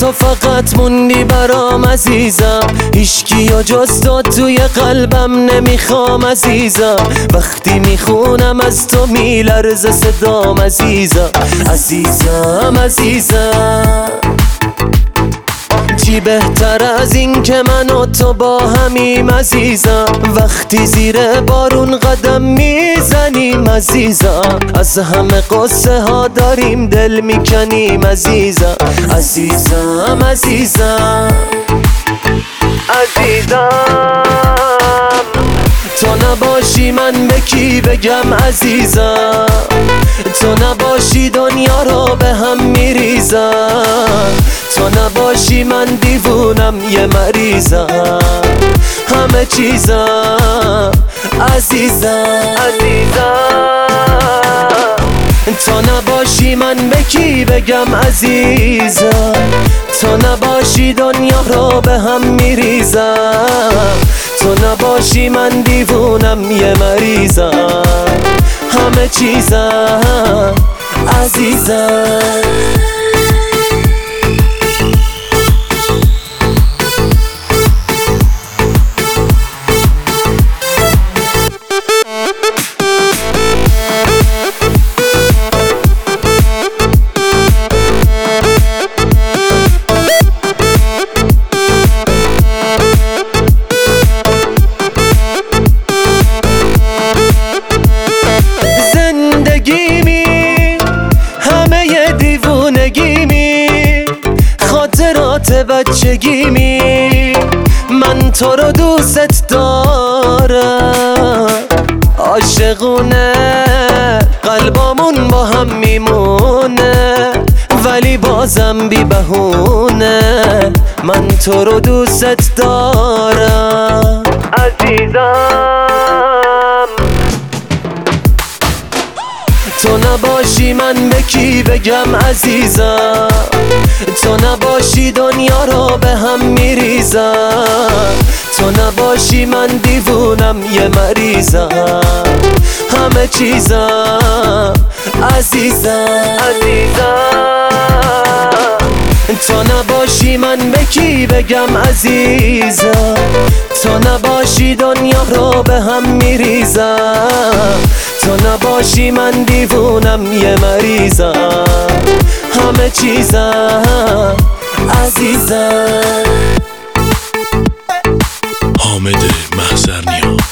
تو فقط موندی برام عزیزم، هیچکی جز تو توی قلبم نمیخوام عزیزم. وقتی میخونم از تو میلرزه صدام عزیزم، عزیزم عزیزم. چی بهتر از این که من و تو با همیم عزیزم، وقتی زیر بارون قدم میزنیم عزیزم. از همه قصه ها داریم دل میکنیم عزیزم، عزیزم عزیزم عزیزم. تو نباشی من به کی بگم عزیزم، تو نباشی دنیا رو به هم میریزم. تو نباشی من دیوونم یه مریضم، همه چیزم عزیزم عزیزم. تو نباشی من به کی بگم عزیزم، تو نباشی دنیا رو به هم میریزم. تو نباشی من دیوونم یه مریضم، همه چیزم عزیزم. بچگیمی من تو رو دوست دارم، عاشقونه قلبامون با هم میمونه، ولی بازم بی بهونه من تو رو دوست دارم عزیزم. تو نباشی من به کی بگم عزیزم، تو نباشی دنیا رو به هم میریزم. تو نباشی من دیوونم یه مریضم، همه چیزم عزیزم عزیزم. تو نباشی من به کی بگم عزیزم، تو نباشی دنیا رو به هم میریزم. تو نباشی من دیوونم یه مریضم، همه چیزم عزیزم. حامد محضرنیا.